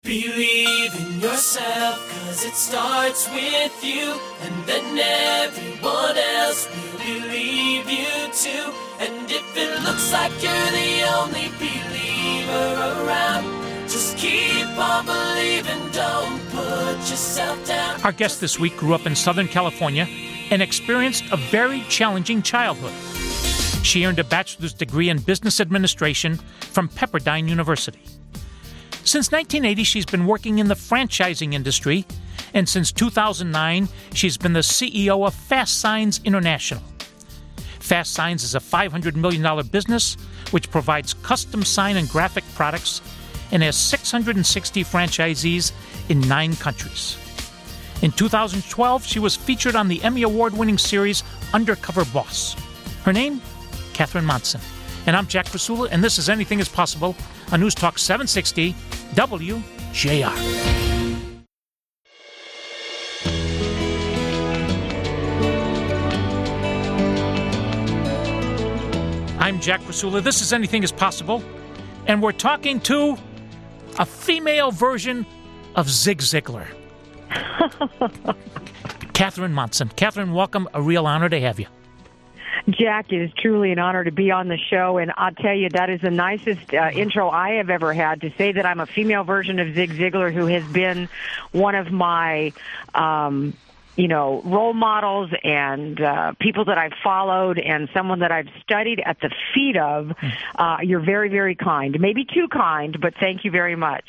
Believe in yourself, 'cause it starts with you, and then everyone else will believe you too. And if it looks like you're the only believer around, just keep on believing, don't put yourself down. Our guest this week grew up in Southern California and experienced a very challenging childhood. She earned a bachelor's degree in business administration from Pepperdine University. Since 1980, she's been working in the franchising industry, and since 2009, she's been the CEO of Fast Signs International. Fast Signs is a $500 million business which provides custom sign and graphic products and has 660 franchisees in 9 countries. In 2012, she was featured on the Emmy Award-winning series Undercover Boss. Her name? Catherine Monson. And I'm Jack Krasula, and this is Anything is Possible on News Talk 760 WJR. I'm Jack Krasula. This is Anything is Possible, and we're talking to a female version of Zig Ziglar. Catherine Monson. Catherine, welcome. A real honor to have you. Jack, it is truly an honor to be on the show, and I'll tell you, that is the nicest intro I have ever had, to say that I'm a female version of Zig Ziglar, who has been one of my, role models and people that I've followed and someone that I've studied at the feet of. You're very, very kind. Maybe too kind, but thank you very much.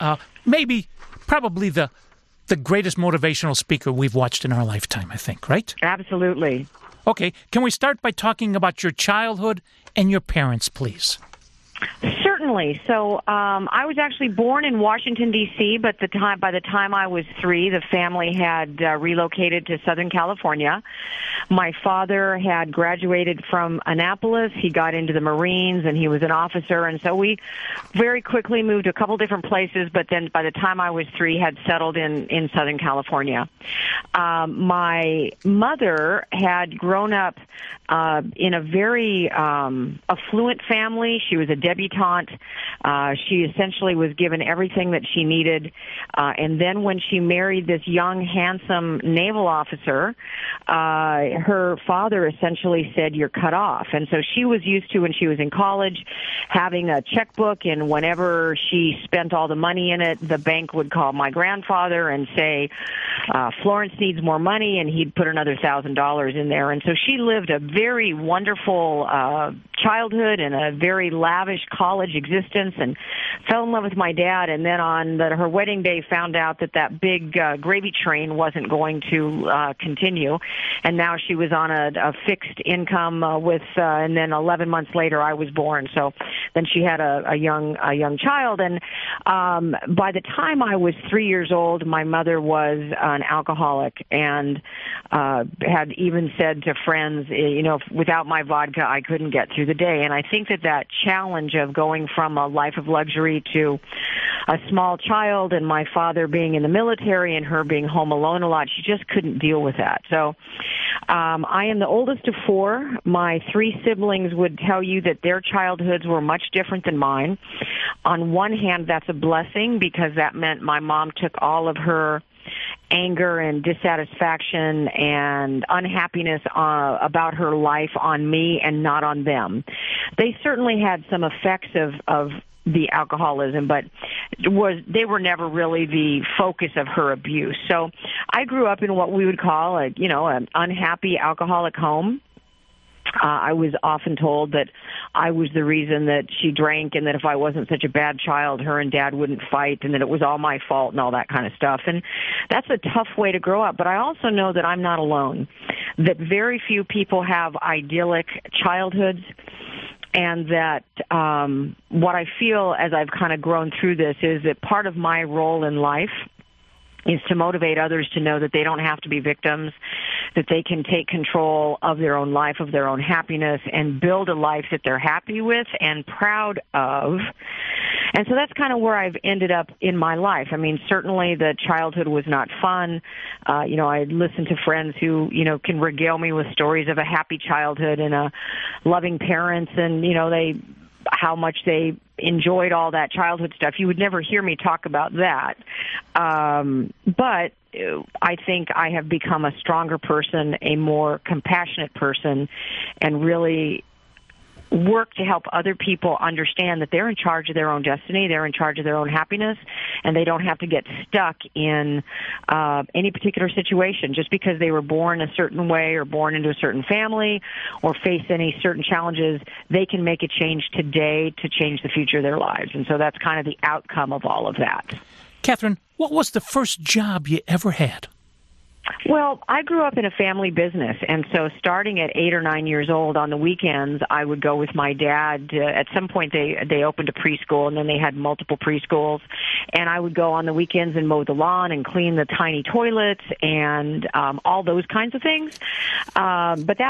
Probably the greatest motivational speaker we've watched in our lifetime, I think, right? Absolutely. Okay, can we start by talking about your childhood and your parents, please? Certainly. So I was actually born in Washington, D.C., but by the time I was 3, the family had relocated to Southern California. My father had graduated from Annapolis. He got into the Marines, and he was an officer. And so we very quickly moved to a couple different places, but then by the time I was 3, had settled in Southern California. My mother had grown up in a very affluent family. She was a debutante. She essentially was given everything that she needed. And then when she married this young, handsome naval officer, her father essentially said, "You're cut off." And so she was used to, when she was in college, having a checkbook, and whenever she spent all the money in it, the bank would call my grandfather and say, "Florence needs more money," and he'd put another $1,000 in there. And so she lived a very wonderful childhood and a very lavish college existence, and fell in love with my dad. And then on her wedding day, found out that big gravy train wasn't going to continue, and now she was on a fixed income and then 11 months later I was born. So then she had a young child, and by the time I was 3 years old, my mother was an alcoholic, and had even said to friends, without my vodka, I couldn't get through the day. And I think that challenge of going from a life of luxury to a small child, and my father being in the military and her being home alone a lot, she just couldn't deal with that. So I am the oldest of 4. My 3 siblings would tell you that their childhoods were much different than mine. On one hand, that's a blessing, because that meant my mom took all of her anger and dissatisfaction and unhappiness about her life on me and not on them. They certainly had some effects of the alcoholism, but they were never really the focus of her abuse. So I grew up in what we would call an unhappy alcoholic home. I was often told that I was the reason that she drank, and that if I wasn't such a bad child, her and Dad wouldn't fight, and that it was all my fault and all that kind of stuff. And that's a tough way to grow up. But I also know that I'm not alone, that very few people have idyllic childhoods, and that what I feel as I've kind of grown through this is that part of my role in life is to motivate others to know that they don't have to be victims, that they can take control of their own life, of their own happiness, and build a life that they're happy with and proud of. And so that's kind of where I've ended up in my life. I mean, certainly the childhood was not fun. I listen to friends who, can regale me with stories of a happy childhood and a loving parents, and, they how much they enjoyed all that childhood stuff. You would never hear me talk about that. But I think I have become a stronger person, a more compassionate person, and really work to help other people understand that they're in charge of their own destiny, they're in charge of their own happiness, and they don't have to get stuck in any particular situation just because they were born a certain way or born into a certain family or face any certain challenges. They can make a change today to change the future of their lives. And so that's kind of the outcome of all of that. Catherine, what was the first job you ever had? Well, I grew up in a family business, and so starting at 8 or 9 years old on the weekends, I would go with my dad. At some point, they opened a preschool, and then they had multiple preschools, and I would go on the weekends and mow the lawn and clean the tiny toilets and all those kinds of things. But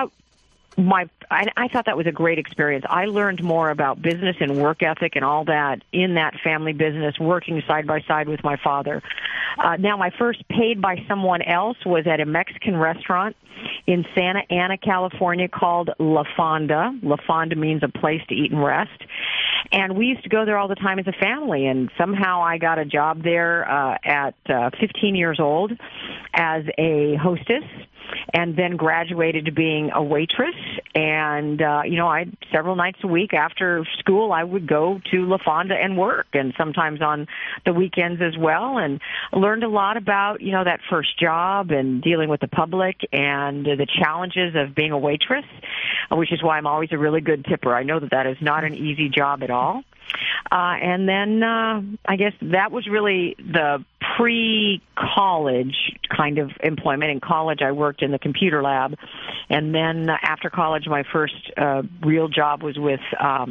I thought that was a great experience. I learned more about business and work ethic and all that in that family business, working side by side with my father. Now, my first paid by someone else was at a Mexican restaurant in Santa Ana, California called La Fonda. La Fonda means a place to eat and rest. And we used to go there all the time as a family, and somehow I got a job there at 15 years old as a hostess, and then graduated to being a waitress. And, several nights a week after school, I would go to La Fonda and work, and sometimes on the weekends as well, and learned a lot about, that first job and dealing with the public and the challenges of being a waitress, which is why I'm always a really good tipper. I know that is not an easy job at all. And then I guess that was really the pre-college kind of employment. In college, I worked in the computer lab. And then after college, my first real job was with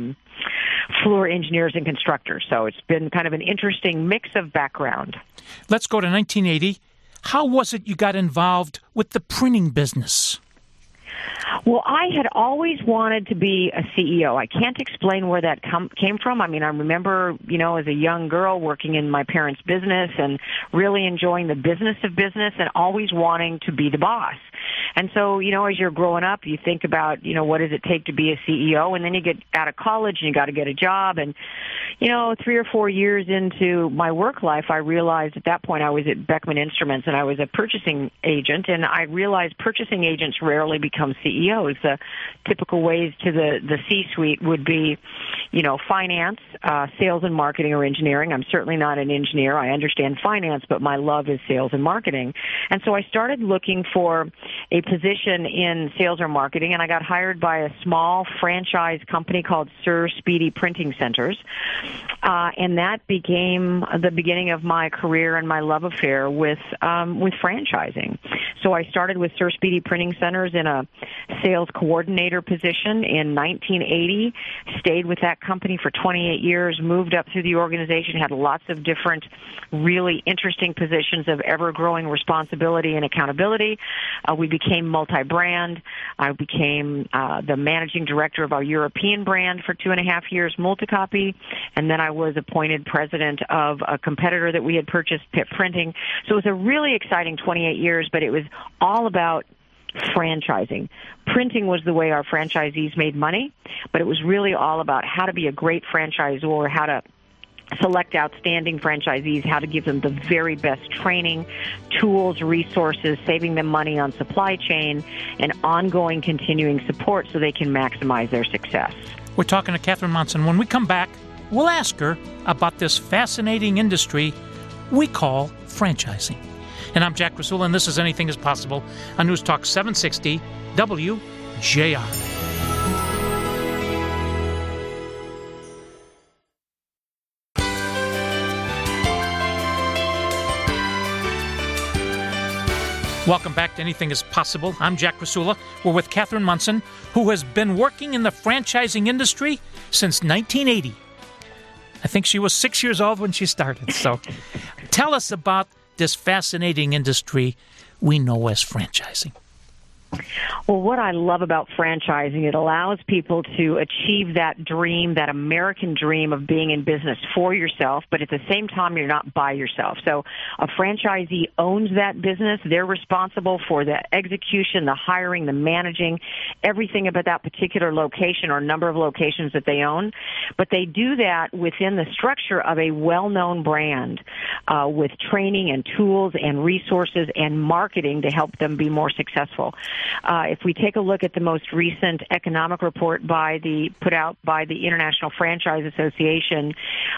floor engineers and constructors. So it's been kind of an interesting mix of background. Let's go to 1980. How was it you got involved with the printing business? Well, I had always wanted to be a CEO. I can't explain where that came from. I mean, I remember, as a young girl working in my parents' business and really enjoying the business of business and always wanting to be the boss. And so, as you're growing up, you think about, what does it take to be a CEO? And then you get out of college and you got to get a job. And, 3 or 4 years into my work life, I realized at that point I was at Beckman Instruments and I was a purchasing agent. And I realized purchasing agents rarely become CEOs. The typical ways to the C-suite would be, finance, sales and marketing or engineering. I'm certainly not an engineer. I understand finance, but my love is sales and marketing. And so I started looking for a position in sales or marketing, and I got hired by a small franchise company called Sir Speedy Printing Centers. And that became the beginning of my career and my love affair with franchising. So I started with Sir Speedy Printing Centers in a sales coordinator position in 1980, stayed with that company for 28 years, moved up through the organization, had lots of different really interesting positions of ever-growing responsibility and accountability. We became multi-brand. I became the managing director of our European brand for 2.5 years, Multicopy, and then I was appointed president of a competitor that we had purchased, Pitt Printing. So it was a really exciting 28 years, but it was all about franchising. Printing was the way our franchisees made money, but it was really all about how to be a great franchisor, how to select outstanding franchisees, how to give them the very best training, tools, resources, saving them money on supply chain, and ongoing continuing support so they can maximize their success. We're talking to Catherine Monson. When we come back, we'll ask her about this fascinating industry we call franchising. And I'm Jack Rasula, and this is Anything is Possible on News Talk 760 WJR. Welcome back to Anything is Possible. I'm Jack Rasula. We're with Catherine Monson, who has been working in the franchising industry since 1980. I think she was 6 years old when she started. So tell us about this fascinating industry we know as franchising. Well, what I love about franchising, it allows people to achieve that dream, that American dream of being in business for yourself, but at the same time, you're not by yourself. So a franchisee owns that business. They're responsible for the execution, the hiring, the managing, everything about that particular location or number of locations that they own. But they do that within the structure of a well-known brand with training and tools and resources and marketing to help them be more successful. If we take a look at the most recent economic report put out by the International Franchise Association,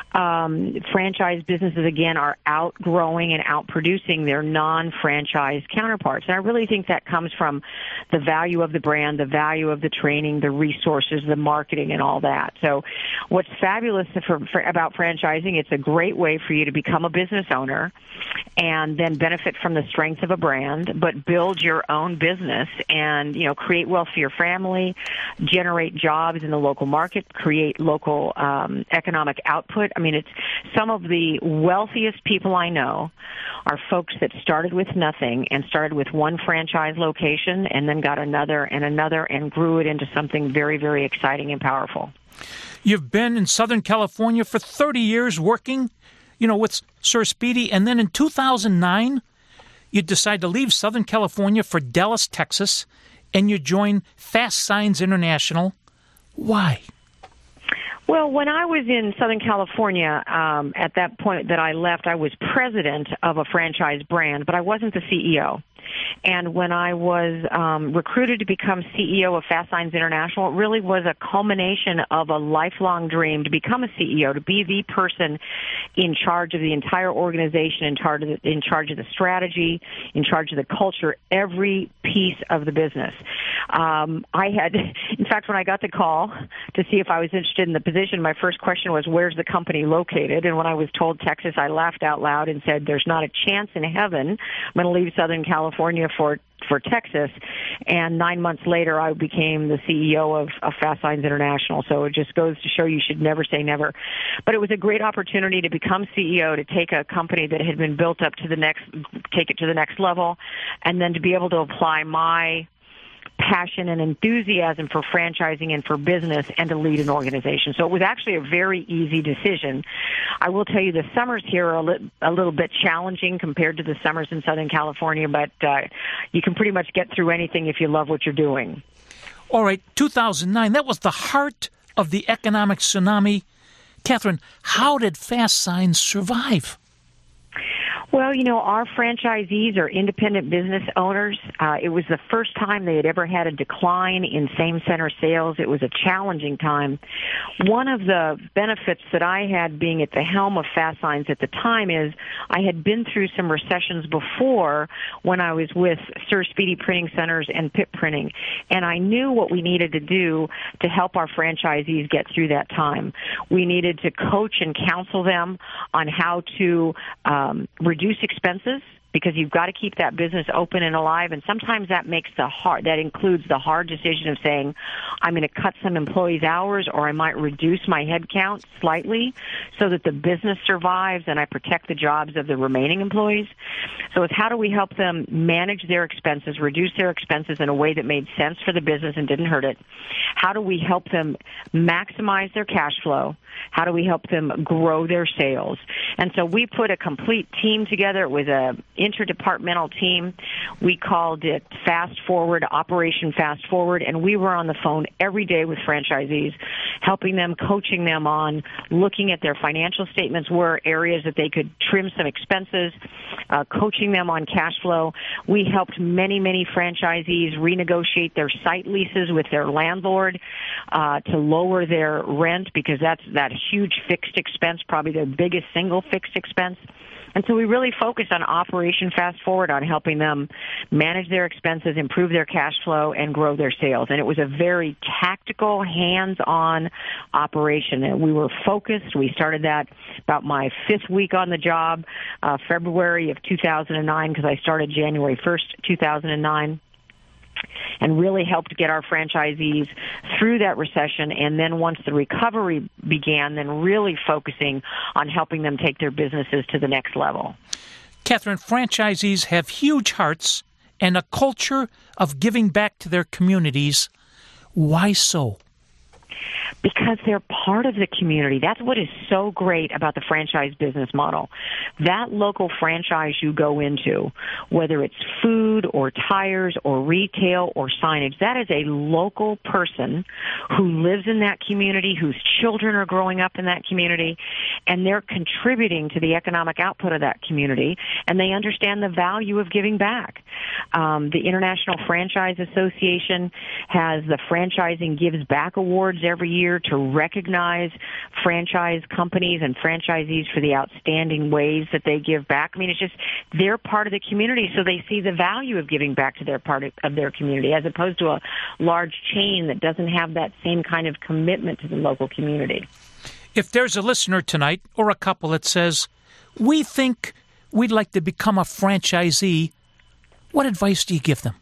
franchise businesses, again, are outgrowing and outproducing their non-franchise counterparts. And I really think that comes from the value of the brand, the value of the training, the resources, the marketing, and all that. So what's fabulous about franchising, it's a great way for you to become a business owner and then benefit from the strength of a brand, but build your own business and, create wealth for your family, generate jobs in the local market, create local economic output. I mean, it's some of the wealthiest people I know are folks that started with nothing and started with one franchise location and then got another and another and grew it into something very, very exciting and powerful. You've been in Southern California for 30 years working, with Sir Speedy, and then in 2009, you decide to leave Southern California for Dallas, Texas, and you join Fast Signs International. Why? Well, when I was in Southern California, at that point that I left, I was president of a franchise brand, but I wasn't the CEO. And when I was recruited to become CEO of Fast Signs International, it really was a culmination of a lifelong dream to become a CEO, to be the person in charge of the entire organization, in charge of the strategy, in charge of the culture, every piece of the business. In fact, when I got the call to see if I was interested in the position, my first question was, where's the company located? And when I was told Texas, I laughed out loud and said, there's not a chance in heaven I'm going to leave Southern California for Texas. And 9 months later, I became the CEO of Fast Signs International. So it just goes to show you should never say never. But it was a great opportunity to become CEO, to take a company that had been built up take it to the next level, and then to be able to apply my passion and enthusiasm for franchising and for business and to lead an organization. So it was actually a very easy decision. I will tell you the summers here are a little bit challenging compared to the summers in Southern California, but you can pretty much get through anything if you love what you're doing. All right, 2009, that was the heart of the economic tsunami. Catherine, how did Fast Signs survive? Well, our franchisees are independent business owners. It was the first time they had ever had a decline in same-center sales. It was a challenging time. One of the benefits that I had being at the helm of Fast Signs at the time is I had been through some recessions before when I was with Sir Speedy Printing Centers and Pip Printing, and I knew what we needed to do to help our franchisees get through that time. We needed to coach and counsel them on how to reduce expenses, because you've got to keep that business open and alive. And sometimes that includes the hard decision of saying, I'm going to cut some employees' hours, or I might reduce my headcount slightly so that the business survives and I protect the jobs of the remaining employees. So it's how do we help them manage their expenses, reduce their expenses in a way that made sense for the business and didn't hurt it? How do we help them maximize their cash flow? How do we help them grow their sales? And so we put a complete team together. It was an interdepartmental team. We called it Fast Forward, Operation Fast Forward, and we were on the phone every day with franchisees, helping them, coaching them on looking at their financial statements, where areas that they could trim some expenses, coaching them on cash flow. We helped many, many franchisees renegotiate their site leases with their landlord to lower their rent, because that's that huge fixed expense, probably their biggest single fixed expense. And so we really focused on Operation Fast Forward, on helping them manage their expenses, improve their cash flow, and grow their sales. And it was a very tactical, hands-on operation. And we were focused. We started that about my 5th week on the job, February of 2009, because I started January 1st, 2009. And really helped get our franchisees through that recession. And then once the recovery began, then really focusing on helping them take their businesses to the next level. Catherine, franchisees have huge hearts and a culture of giving back to their communities. Why so? Because they're part of the community. That's what is so great about the franchise business model. That local franchise you go into, whether it's food or tires or retail or signage, that is a local person who lives in that community, whose children are growing up in that community, and they're contributing to the economic output of that community, and they understand the value of giving back. The International Franchise Association has the Franchising Gives Back Awards every year to recognize franchise companies and franchisees for the outstanding ways that they give back. I mean, it's just they're part of the community, so they see the value of giving back to their part of their community, as opposed to a large chain that doesn't have that same kind of commitment to the local community. If there's a listener tonight or a couple that says, we think we'd like to become a franchisee, what advice do you give them?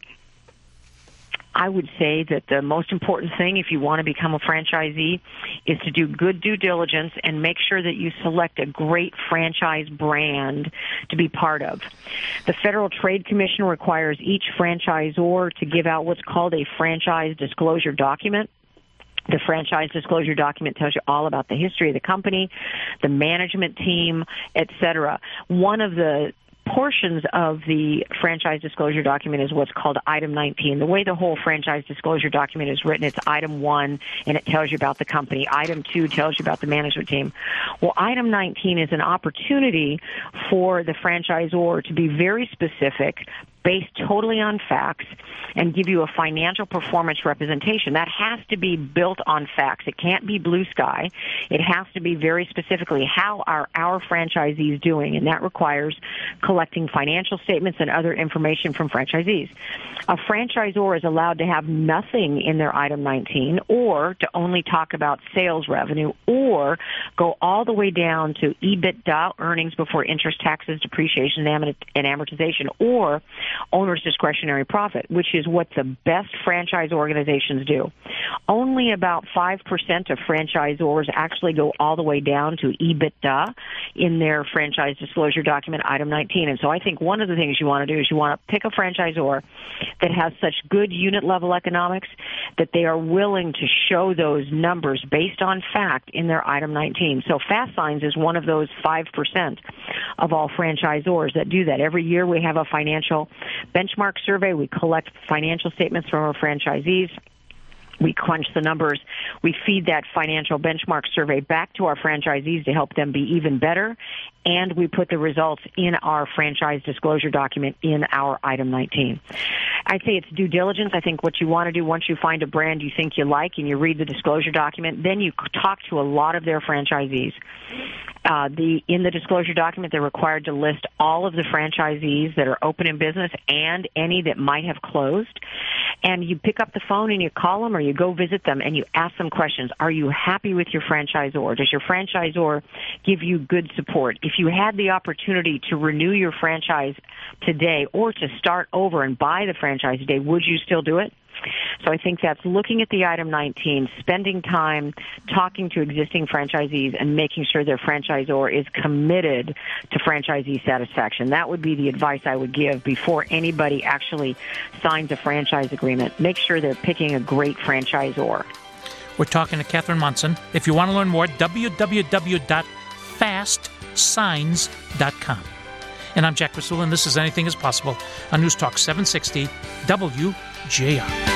I would say that the most important thing if you want to become a franchisee is to do good due diligence and make sure that you select a great franchise brand to be part of. The Federal Trade Commission requires each franchisor to give out what's called a franchise disclosure document. The franchise disclosure document tells you all about the history of the company, the management team, etc. One of the portions of the franchise disclosure document is what's called Item 19. The way the whole franchise disclosure document is written, it's Item 1, and it tells you about the company. Item 2 tells you about the management team. Well, Item 19 is an opportunity for the franchisor to be very specific, based totally on facts, and give you a financial performance representation. That has to be built on facts. It can't be blue sky. It has to be very specifically how are our franchisees doing, and that requires collecting financial statements and other information from franchisees. A franchisor is allowed to have nothing in their Item 19, or to only talk about sales revenue, or go all the way down to EBITDA, earnings before interest, taxes, depreciation, and amortization, or owner's discretionary profit, which is what the best franchise organizations do. Only about 5% of franchisors actually go all the way down to EBITDA in their franchise disclosure document, Item 19. And so I think one of the things you want to do is you want to pick a franchisor that has such good unit-level economics that they are willing to show those numbers based on fact in their Item 19. So Fast Signs is one of those 5% of all franchisors that do that. Every year we have a financial benchmark survey. We collect financial statements from our franchisees. We crunch the numbers. We feed that financial benchmark survey back to our franchisees to help them be even better. And we put the results in our franchise disclosure document in our Item 19. I'd say it's due diligence. I think what you want to do once you find a brand you think you like and you read the disclosure document, then you talk to a lot of their franchisees. In the disclosure document, they're required to list all of the franchisees that are open in business and any that might have closed. And you pick up the phone and you call them or you go visit them and you ask them questions. Are you happy with your franchisor? Does your franchisor give you good support? If you had the opportunity to renew your franchise today or to start over and buy the franchise today, would you still do it? So I think that's looking at the Item 19, spending time talking to existing franchisees and making sure their franchisor is committed to franchisee satisfaction. That would be the advice I would give before anybody actually signs a franchise agreement. Make sure they're picking a great franchisor. We're talking to Catherine Monson. If you want to learn more, www.fastsigns.com. And I'm Jack Krasula, and this is Anything is Possible on News Talk 760 WJR.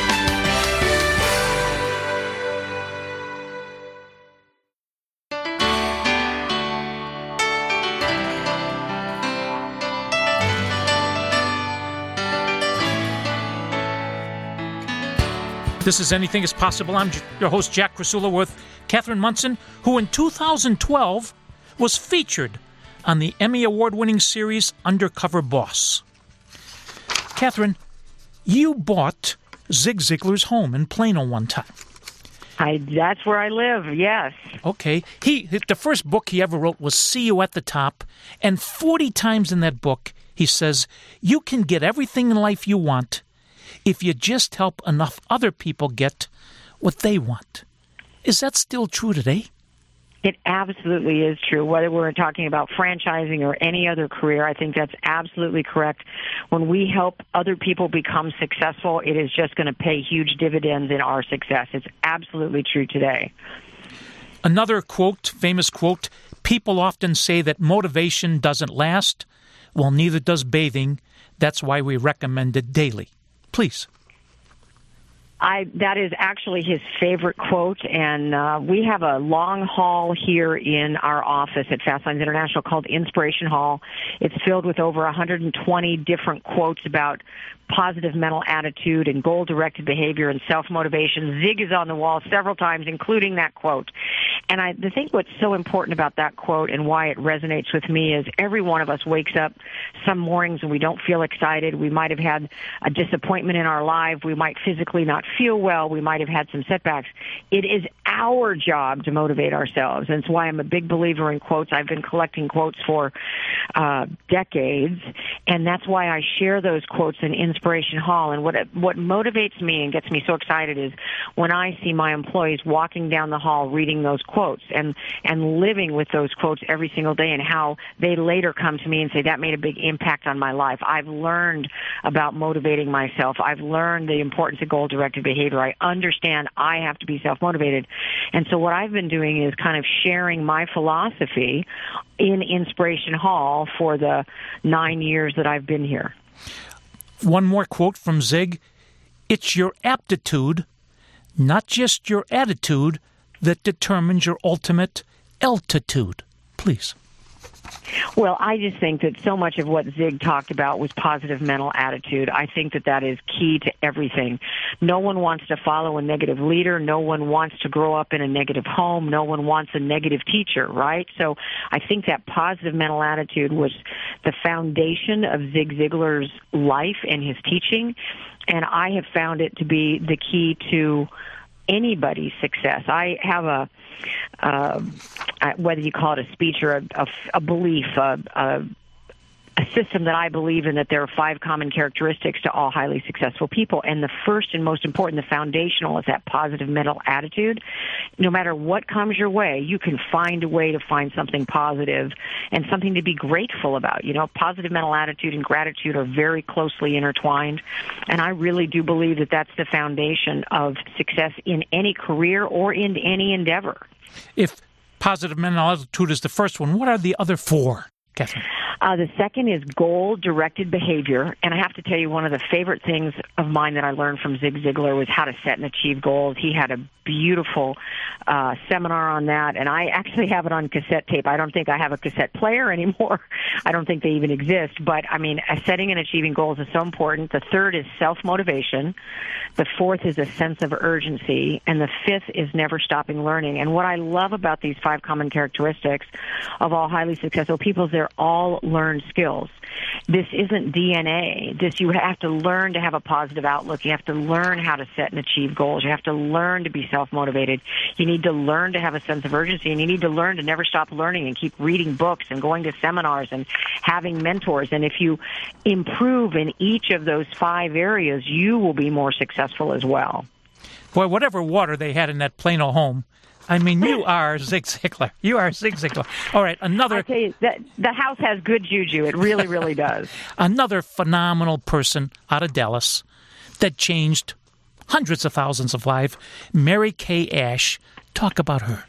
This is Anything is Possible. I'm your host, Jack Krasula, with Catherine Monson, who in 2012 was featured on the Emmy Award-winning series Undercover Boss. Catherine, you bought Zig Ziglar's home in Plano one time. That's where I live, yes. Okay. The first book he ever wrote was See You at the Top, and 40 times in that book he says, you can get everything in life you want if you just help enough other people get what they want. Is that still true today? It absolutely is true. Whether we're talking about franchising or any other career, I think that's absolutely correct. When we help other people become successful, it is just going to pay huge dividends in our success. It's absolutely true today. Another quote, famous quote, people often say that motivation doesn't last. Well, neither does bathing. That's why we recommend it daily. Please. That is actually his favorite quote, and we have a long hall here in our office at Fast Lines International called Inspiration Hall. It's filled with over 120 different quotes about positive mental attitude and goal-directed behavior and self-motivation. Zig is on the wall several times, including that quote. And I think what's so important about that quote and why it resonates with me is every one of us wakes up some mornings and we don't feel excited. We might have had a disappointment in our life. We might physically not feel well. We might have had some setbacks. It is our job to motivate ourselves. And it's why I'm a big believer in quotes. I've been collecting quotes for decades, and that's why I share those quotes in Inspiration Hall. And what motivates me and gets me so excited is when I see my employees walking down the hall reading those quotes and living with those quotes every single day, and how they later come to me and say, that made a big impact on my life. I've learned about motivating myself. I've learned the importance of goal-directed behavior. I understand I have to be self-motivated. And so what I've been doing is kind of sharing my philosophy in Inspiration Hall for the 9 years that I've been here. One more quote from Zig. It's your aptitude, not just your attitude, that determines your ultimate altitude. Please. Well, I just think that so much of what Zig talked about was positive mental attitude. I think that is key to everything. No one wants to follow a negative leader. No one wants to grow up in a negative home. No one wants a negative teacher, right? So I think that positive mental attitude was the foundation of Zig Ziglar's life and his teaching, and I have found it to be the key to anybody's success. I have whether you call it a speech or a belief, a system that I believe in, that there are 5 common characteristics to all highly successful people. And the first and most important, the foundational, is that positive mental attitude. No matter what comes your way, you can find a way to find something positive and something to be grateful about. You know, positive mental attitude and gratitude are very closely intertwined. And I really do believe that that's the foundation of success in any career or in any endeavor. If positive mental attitude is the first one, what are the other 4, Catherine? The second is goal-directed behavior, and I have to tell you, one of the favorite things of mine that I learned from Zig Ziglar was how to set and achieve goals. He had a beautiful seminar on that, and I actually have it on cassette tape. I don't think I have a cassette player anymore. I don't think they even exist, but, I mean, setting and achieving goals is so important. The third is self-motivation. The fourth is a sense of urgency, and the fifth is never stopping learning. And what I love about these 5 common characteristics of all highly successful people is they're all learned skills. This isn't DNA. You have to learn to have a positive outlook. You have to learn how to set and achieve goals. You have to learn to be self-motivated. You need to learn to have a sense of urgency, and you need to learn to never stop learning and keep reading books and going to seminars and having mentors. And if you improve in each of those 5 areas, you will be more successful as well. Boy, whatever water they had in that Plano home, I mean, you are Zig Ziglar. You are Zig Ziglar. All right, another... I tell you, the house has good juju. It really, really does. Another phenomenal person out of Dallas that changed hundreds of thousands of lives, Mary Kay Ash. Talk about her.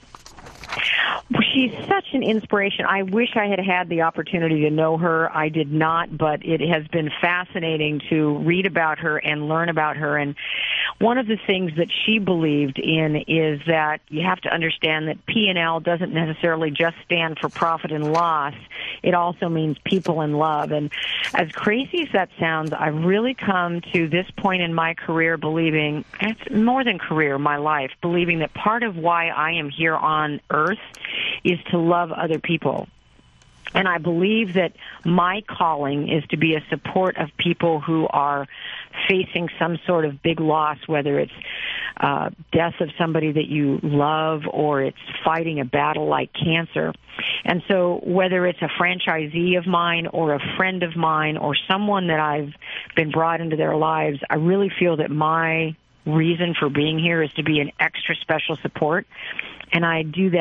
She's such an inspiration. I wish I had had the opportunity to know her. I did not, but it has been fascinating to read about her and learn about her. And one of the things that she believed in is that you have to understand that P&L doesn't necessarily just stand for profit and loss. It also means people and love. And as crazy as that sounds, I've really come to this point in my career believing, it's more than career, my life, believing that part of why I am here on earth is to love other people. And I believe that my calling is to be a support of people who are facing some sort of big loss, whether it's death of somebody that you love or it's fighting a battle like cancer. And so whether it's a franchisee of mine or a friend of mine or someone that I've been brought into their lives, I really feel that my reason for being here is to be an extra special support. And I do that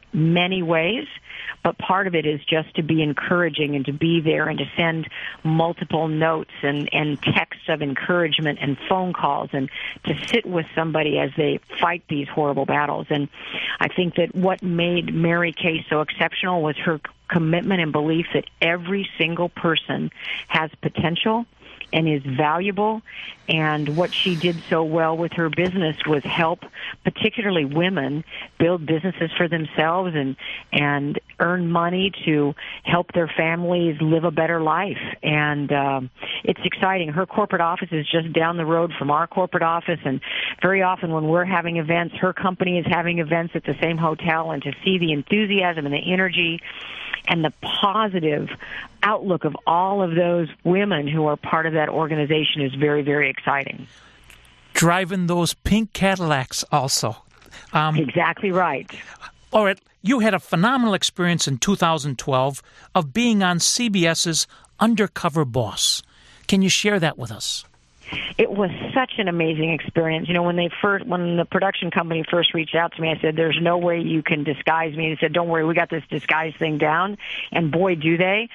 many ways, but part of it is just to be encouraging and to be there and to send multiple notes and texts of encouragement and phone calls and to sit with somebody as they fight these horrible battles. And I think that what made Mary Kay so exceptional was her commitment and belief that every single person has potential and is valuable. And what she did so well with her business was help particularly women build businesses for themselves and earn money to help their families live a better life. And it's exciting. Her corporate office is just down the road from our corporate office, and very often when we're having events, her company is having events at the same hotel, and to see the enthusiasm and the energy and the positive outlook of all of those women who are part of that organization is very, very exciting. Driving those pink Cadillacs also. Exactly right. All right. You had a phenomenal experience in 2012 of being on CBS's Undercover Boss. Can you share that with us? It was such an amazing experience. You know, when the production company first reached out to me, I said, "There's no way you can disguise me." They said, "Don't worry, we got this disguise thing down." And boy, do they!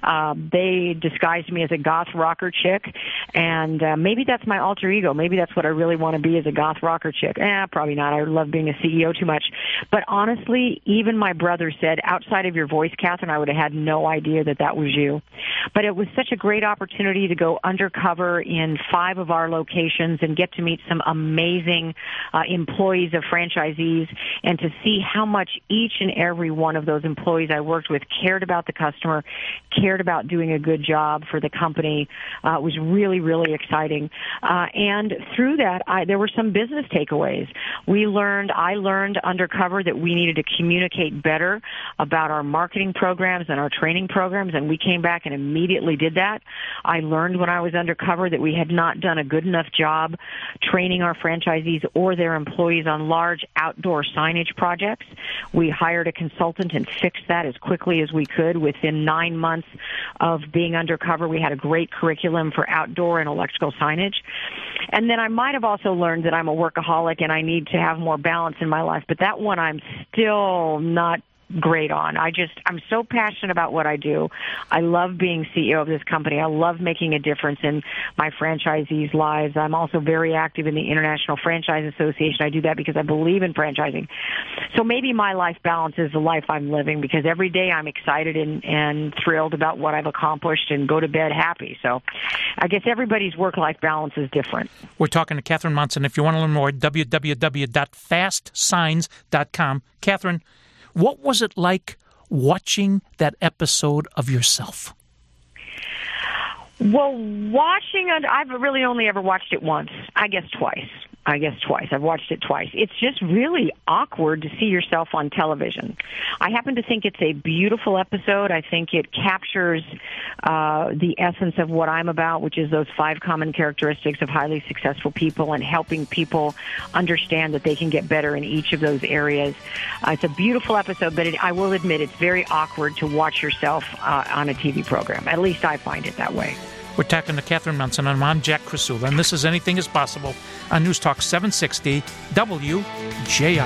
They disguised me as a goth rocker chick, and maybe that's my alter ego. Maybe that's what I really want to be, as a goth rocker chick. Probably not. I love being a CEO too much. But honestly, even my brother said, "Outside of your voice, Catherine, I would have had no idea that was you." But it was such a great opportunity to go undercover in 5 of our locations and get to meet some amazing employees of franchisees, and to see how much each and every one of those employees I worked with cared about the customer, cared about doing a good job for the company. It was really, really exciting. And through that, there were some business takeaways. I learned undercover that we needed to communicate better about our marketing programs and our training programs, and we came back and immediately did that. I learned when I was undercover that we had not done a good enough job training our franchisees or their employees on large outdoor signage projects. We hired a consultant and fixed that as quickly as we could. Within 9 months of being undercover, we had a great curriculum for outdoor and electrical signage. And then I might have also learned that I'm a workaholic and I need to have more balance in my life, but that one I'm still not great on. I'm so passionate about what I do. I love being CEO of this company. I love making a difference in my franchisees' lives. I'm also very active in the International Franchise Association. I do that because I believe in franchising. So maybe my life balance is the life I'm living, because every day I'm excited and thrilled about what I've accomplished and go to bed happy. So I guess everybody's work-life balance is different. We're talking to Catherine Monson. If you want to learn more, www.fastsigns.com. Catherine, what was it like watching that episode of yourself? Well, I've really only ever watched it once. I guess twice. I've watched it twice. It's just really awkward to see yourself on television. I happen to think it's a beautiful episode. I think it captures the essence of what I'm about, which is those 5 common characteristics of highly successful people and helping people understand that they can get better in each of those areas. It's a beautiful episode, but I will admit it's very awkward to watch yourself on a TV program. At least I find it that way. We're talking to Catherine Monson, and I'm Jack Krasula, and this is Anything is Possible on News Talk 760 WJR.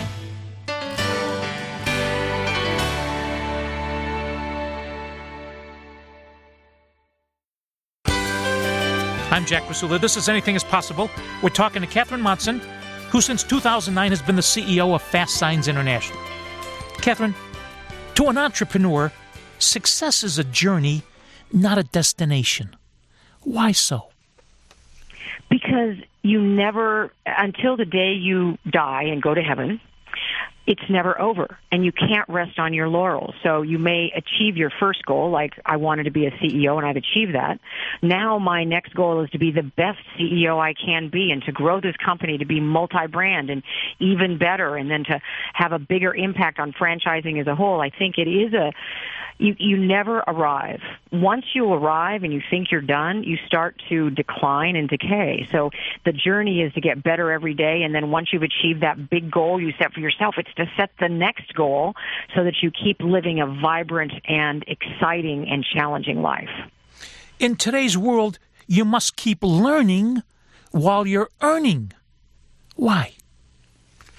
I'm Jack Krasula. This is Anything is Possible. We're talking to Catherine Monson, who since 2009 has been the CEO of Fast Signs International. Catherine, to an entrepreneur, success is a journey, not a destination. Why so? Because you never, until the day you die and go to heaven, it's never over, and you can't rest on your laurels. So you may achieve your first goal, like I wanted to be a CEO, and I've achieved that. Now my next goal is to be the best CEO I can be, and to grow this company to be multi-brand and even better, and then to have a bigger impact on franchising as a whole. I think it is you never arrive. Once you arrive and you think you're done, you start to decline and decay. So the journey is to get better every day, and then once you've achieved that big goal you set for yourself, it's to set the next goal so that you keep living a vibrant and exciting and challenging life. In today's world, you must keep learning while you're earning. Why?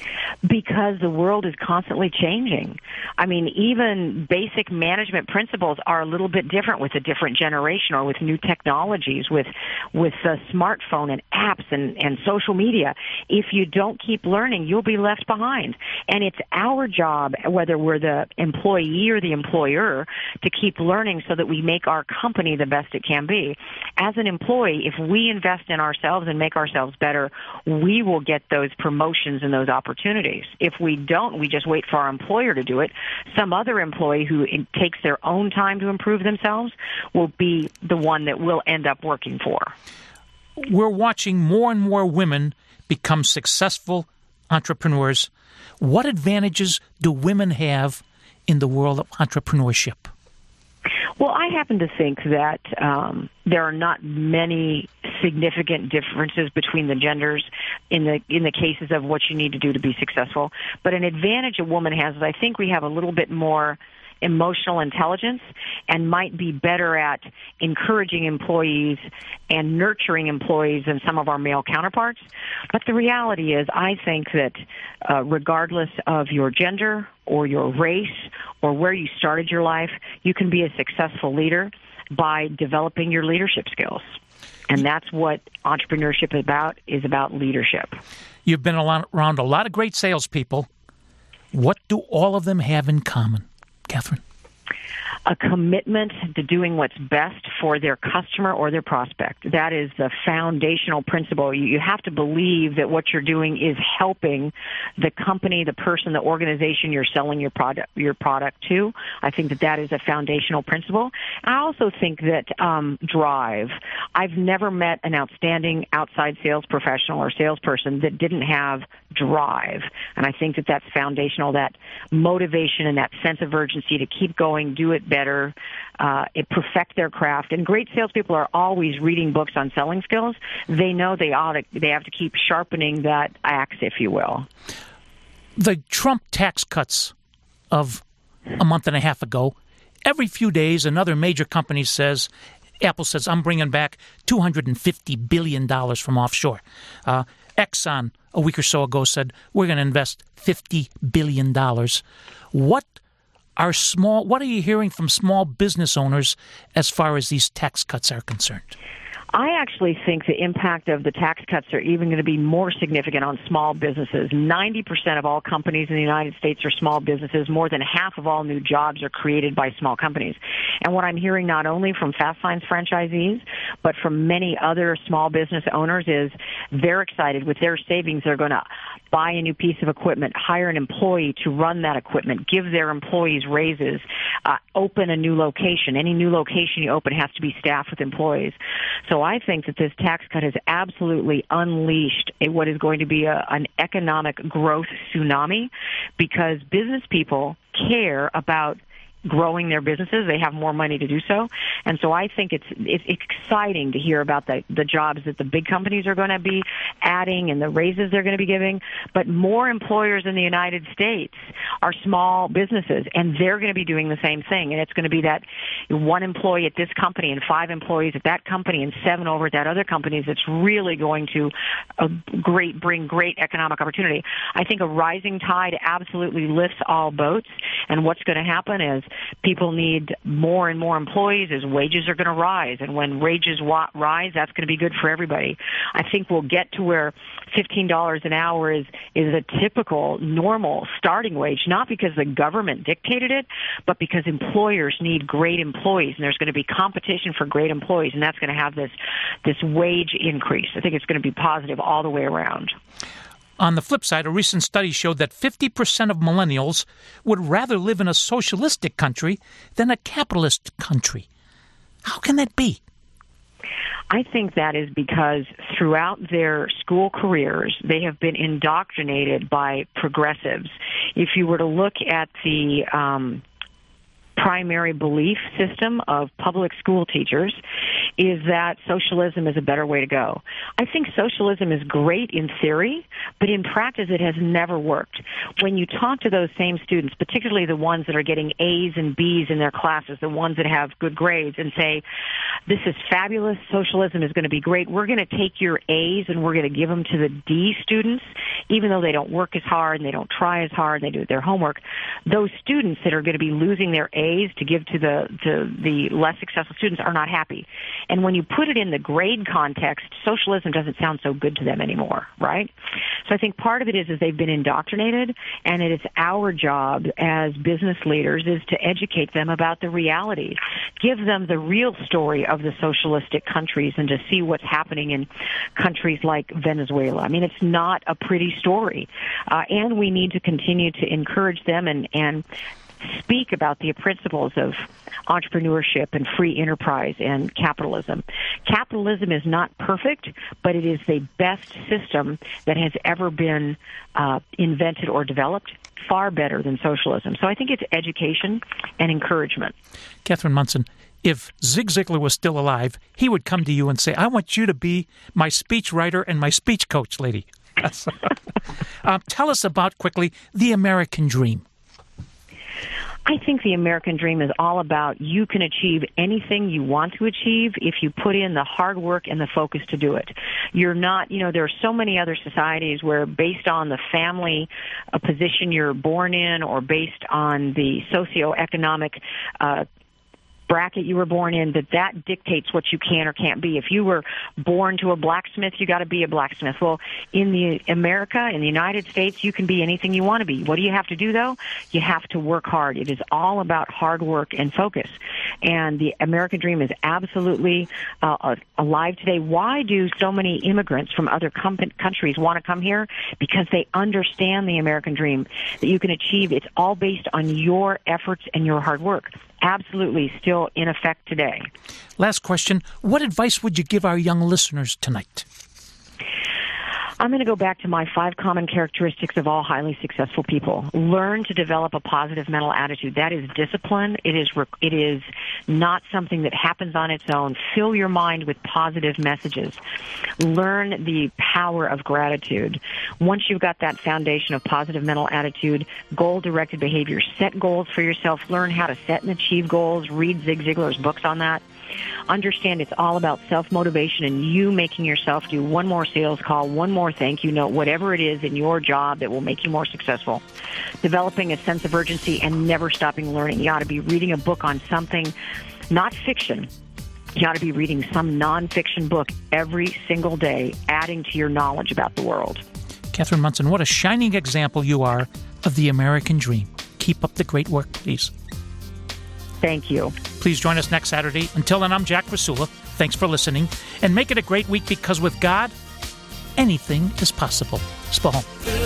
Because the world is constantly changing. I mean, even basic management principles are a little bit different with a different generation or with new technologies, with the smartphone and apps and social media. If you don't keep learning, you'll be left behind. And it's our job, whether we're the employee or the employer, to keep learning so that we make our company the best it can be. As an employee, if we invest in ourselves and make ourselves better, we will get those promotions and those opportunities. If we don't, we just wait for our employer to do it. Some other employee who takes their own time to improve themselves will be the one that we'll end up working for. We're watching more and more women become successful entrepreneurs. What advantages do women have in the world of entrepreneurship? Well, I happen to think that there are not many significant differences between the genders in the cases of what you need to do to be successful. But an advantage a woman has is I think we have a little bit more emotional intelligence and might be better at encouraging employees and nurturing employees than some of our male counterparts. But the reality is, I think that regardless of your gender or your race or where you started your life, you can be a successful leader by developing your leadership skills. And that's what entrepreneurship is about leadership. You've been around a lot of great salespeople. What do all of them have in common, Catherine? A commitment to doing what's best for their customer or their prospect. That is the foundational principle. You have to believe that what you're doing is helping the company, the person, the organization you're selling your product to. I think that is a foundational principle. I also think that drive. I've never met an outstanding outside sales professional or salesperson that didn't have drive. And I think that that's foundational, that motivation and that sense of urgency to keep going, do it better, perfect their craft. And great salespeople are always reading books on selling skills. They know they have to keep sharpening that axe, if you will. The Trump tax cuts of a month and a half ago, every few days another major company says, Apple says, I'm bringing back $250 billion from offshore. Exxon, a week or so ago, said, we're going to invest $50 billion. What are you hearing from small business owners as far as these tax cuts are concerned? I actually think the impact of the tax cuts are even going to be more significant on small businesses. 90% of all companies in the United States are small businesses. More than half of all new jobs are created by small companies. And what I'm hearing not only from Fast Lines franchisees, but from many other small business owners is they're excited. With their savings, they're going to buy a new piece of equipment, hire an employee to run that equipment, give their employees raises, open a new location. Any new location you open has to be staffed with employees. So I think that this tax cut has absolutely unleashed what is going to be an economic growth tsunami, because business people care about growing their businesses. They have more money to do so. And so I think it's exciting to hear about the jobs that the big companies are going to be adding and the raises they're going to be giving. But more employers in the United States are small businesses, and they're going to be doing the same thing. And it's going to be that one employee at this company and 5 employees at that company and 7 over at that other company that's really going to bring great economic opportunity. I think a rising tide absolutely lifts all boats. And what's going to happen is people need more and more employees as wages are going to rise. And when wages rise, that's going to be good for everybody. I think we'll get to where $15 an hour is a typical, normal starting wage, not because the government dictated it, but because employers need great employees, and there's going to be competition for great employees, and that's going to have this wage increase. I think it's going to be positive all the way around. On the flip side, a recent study showed that 50% of millennials would rather live in a socialistic country than a capitalist country. How can that be? I think that is because throughout their school careers, they have been indoctrinated by progressives. If you were to look at the primary belief system of public school teachers, is that socialism is a better way to go. I think socialism is great in theory, but in practice it has never worked. When you talk to those same students, particularly the ones that are getting A's and B's in their classes, the ones that have good grades, and say, this is fabulous. Socialism is going to be great. We're going to take your A's and we're going to give them to the D students, even though they don't work as hard and they don't try as hard and they do their homework. Those students that are going to be losing their A's to give to the less successful students are not happy. And when you put it in the grade context, socialism doesn't sound so good to them anymore, right? So I think part of it is they've been indoctrinated, and it is our job as business leaders is to educate them about the reality, give them the real story of the socialistic countries, and to see what's happening in countries like Venezuela. I mean, it's not a pretty story, and we need to continue to encourage them and speak about the principles of entrepreneurship and free enterprise and capitalism. Capitalism is not perfect, but it is the best system that has ever been invented or developed, far better than socialism. So I think it's education and encouragement. Catherine Munson, if Zig Ziglar was still alive, he would come to you and say, I want you to be my speech writer and my speech coach, lady. Tell us about, quickly, the American dream. I think the American dream is all about you can achieve anything you want to achieve if you put in the hard work and the focus to do it. You're not, there are so many other societies where based on the family position you're born in or based on the socioeconomic bracket you were born in, that dictates what you can or can't be. If you were born to a blacksmith, you got to be a blacksmith. Well, in the United States, you can be anything you want to be. What do you have to do, though? You have to work hard. It is all about hard work and focus. And the American dream is absolutely alive today. Why do so many immigrants from other countries want to come here? Because they understand the American dream, that you can achieve. It's all based on your efforts and your hard work. Absolutely still in effect today. Last question. What advice would you give our young listeners tonight? I'm going to go back to my 5 common characteristics of all highly successful people. Learn to develop a positive mental attitude. That is discipline. It is not something that happens on its own. Fill your mind with positive messages. Learn the power of gratitude. Once you've got that foundation of positive mental attitude, goal-directed behavior. Set goals for yourself. Learn how to set and achieve goals. Read Zig Ziglar's books on that. Understand it's all about self-motivation and you making yourself do one more sales call, one more thank you note, whatever it is in your job that will make you more successful. Developing a sense of urgency and never stopping learning. You ought to be reading a book on something, not fiction. You ought to be reading some nonfiction book every single day, adding to your knowledge about the world. Catherine Munson, what a shining example you are of the American dream. Keep up the great work, please. Thank you. Please join us next Saturday. Until then, I'm Jack Rasula. Thanks for listening. And make it a great week, because with God, anything is possible. Spahom.